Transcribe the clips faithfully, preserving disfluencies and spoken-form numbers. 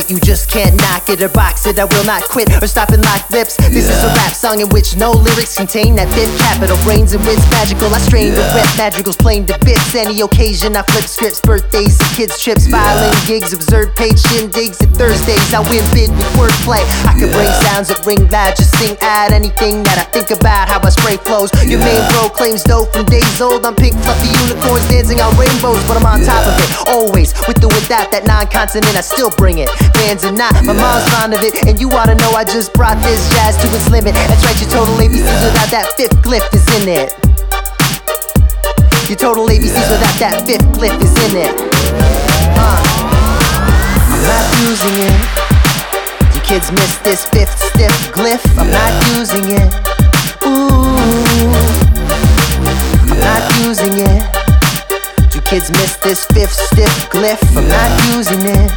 it, you just can't knock it or box it. I will not quit or stop and lock lips. This is a rap song in which no lyrics contain that fifth capital. Brains and wits magical, I strain to rep madrigals plain to bits. Any occasion I flip scripts, birthdays and kids trips, violin gigs, absurd page shindigs. And Thursdays I win big with wordplay. I can bring sounds that ring loud, just sing out anything that I think about, how I spray flows. Your main bro claims dope from days old. I'm pink fluffy unicorns dancing on rainbows, but I'm on top of it always, with or without that non-consonant I still bring it. Fans or not, my mom's fond of it, and you ought to know I just brought this jazz to its limit. That's right, your total A B Cs without that fifth glyph is in it. Your total A B Cs without that fifth glyph is in it. uh, I'm not using it. You kids miss this fifth stiff glyph. I'm not using it. Ooh, I'm not using it. You kids miss this fifth stiff glyph. I'm not using it.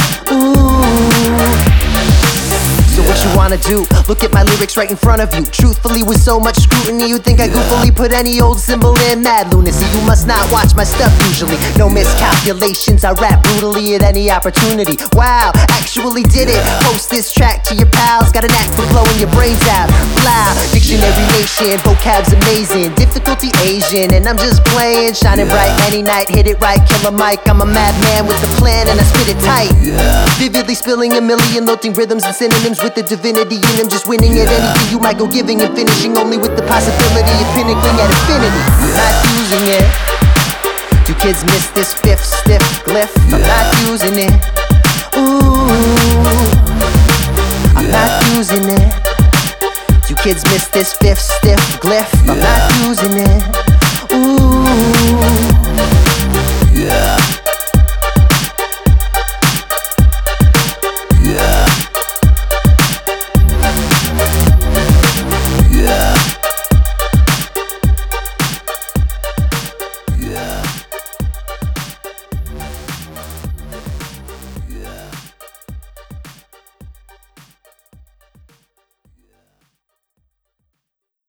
Ooh. So what you wanna do? Look at my lyrics right in front of you. Truthfully, with so much scrutiny, you'd think I goofily put any old symbol in. Mad lunacy, you must not watch my stuff usually. No miscalculations, I rap brutally at any opportunity. Wow, actually did it. Post this track to your pals. Got a knack for blowing your brains out. Blah, dictionary nation, vocab's amazing. Difficulty Asian, and I'm just playing. Shining bright any night, hit it right, kill a mic. I'm a madman with a plan and I spit it tight. Vividly spilling a million lilting rhythms and synonyms with the divinity in them, just winning at anything you might go giving and finishing only with the possibility of pinnacling at infinity. I'm not using it. You kids miss this fifth stiff glyph. I'm not using it. Ooh, I'm not using it. You kids miss this fifth stiff glyph. I'm not using it. Ooh.